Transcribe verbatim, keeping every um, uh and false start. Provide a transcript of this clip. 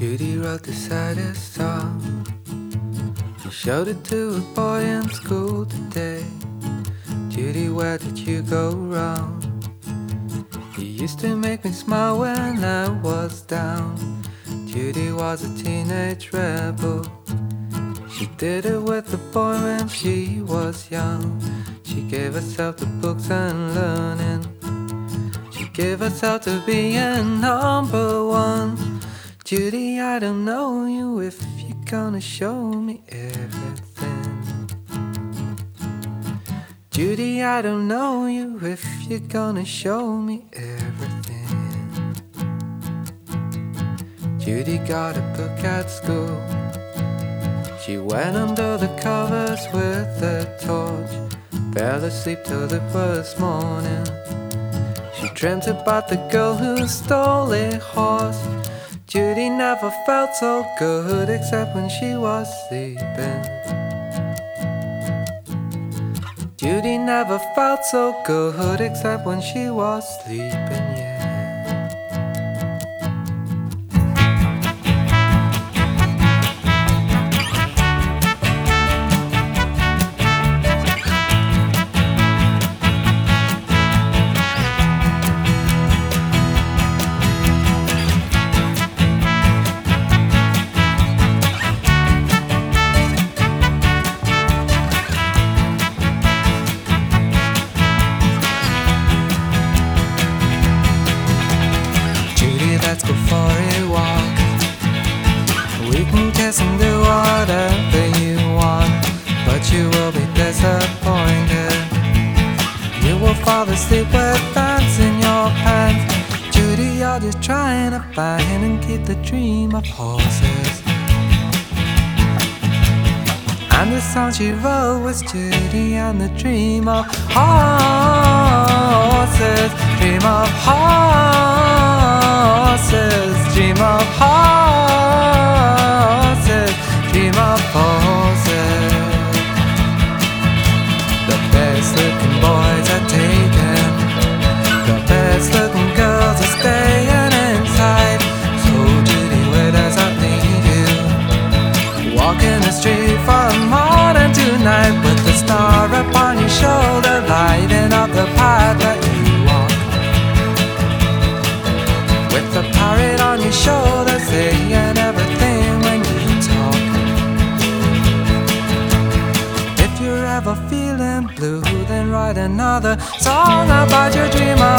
Judy wrote the saddest song. She showed it to a boy in school today. Judy, where did you go wrong? You used to make me smile when I was down. Judy was a teenage rebel. She did it with a boy when she was young. She gave herself to books and learning. She gave herself to being number one. Judy, I don't know you if you're gonna show me everything. Judy, I don't know you if you're gonna show me everything. Judy got a book at school. She went under the covers with a torch. Fell asleep till it was morning. She dreamt about the girl who stole a horse. Judy never felt so good except when she was sleeping. Judy never felt so good except when she was sleeping, yeah. Let's go for a walk. We can kiss and do whatever you want, but you will be disappointed. You will fall asleep with pants in your pants. Judy, you're just trying to find and keep the dream of horses. And the song she wrote was Judy and the dream of horses. Dream of horses. Dream of horses. Dream of horses. The best looking boys are taken. The best looking girls are staying inside. So Judy, where does that leave you? Walking the street for more than tonight, with the star upon your shoulder, lighting up the path that you walk. With the parrot on your shoulder, saying everything when you talk. If you're ever feeling blue, then write another song about your dream